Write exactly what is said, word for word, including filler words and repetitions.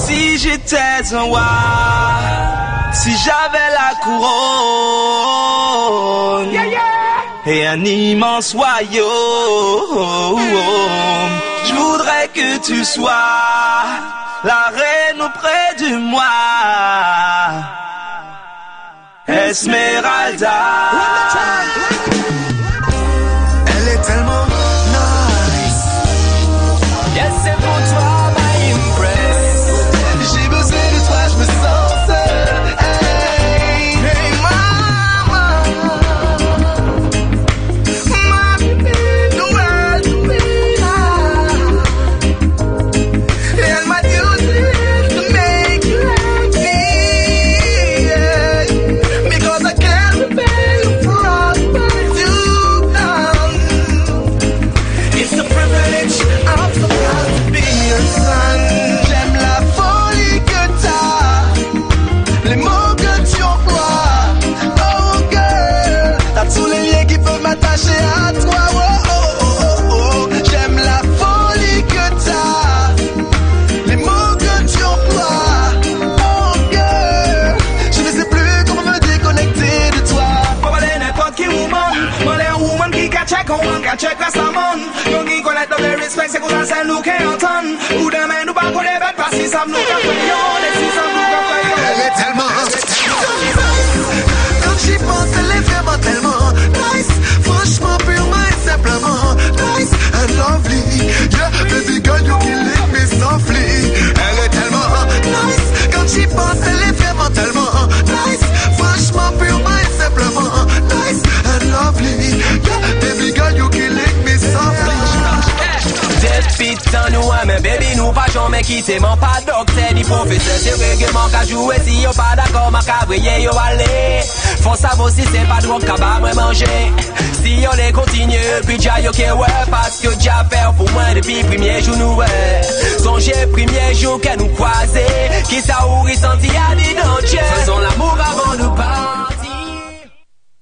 Si j'étais un roi, si j'avais la couronne, yeah, yeah. Et un immense royaume, je voudrais que tu sois la reine auprès de moi, Esmeralda. Elle est tellement nice. Yes, c'est pour toi, my impress. J'ai besoin de toi, je me sens seul. Hey, hey, mama, my nouvelle Pina. And my duty is to make you like me, yeah. Because I can't repay you for all what you've done. It's a privilege, I'm so proud to be your son. J'aime la folie que t'as, les mots que tu emploies. Oh girl, t'as tous les liens qui peuvent m'attacher à toi. Oh, oh, oh, oh, oh. J'aime la folie que t'as, les mots que tu emploies. Oh girl, je ne sais plus comment me déconnecter de toi. Pas aller n'importe qui woman, pas les woman qui ka check on, ka check la samon. Yon qui connaît dans le respect, c'est qu'on a celle nous qui entend. Ou demain nous pas qu'on les bêtes, pas si ça nous qu'a fait yon, et si ça nous qu'a fait yon. Elle est tellement quand j'y pense, elle est vraiment tellement nice. Franchement, purement et simplement nice and lovely. Yeah, baby girl, you killing me softly. Elle est tellement nice. Quand j'y pense, elle est vraiment tellement nice. Franchement, purement et simplement nice and lovely. Yeah, baby girl, you killing me softly. Depuis tant nous mais baby nous pas jamais quitter mon pas docteur ni professeur c'est règlement qu'a jouer si yo pas d'accord ma cabrier yo aller faut savoir si c'est pas drogue qu'a pas moi manger si yo les continue puis déjà yo que ouais parce que déjà faire pour moi depuis premier jour nous ouais songez premier jour que nous croiser qui ça ou ressenti à dire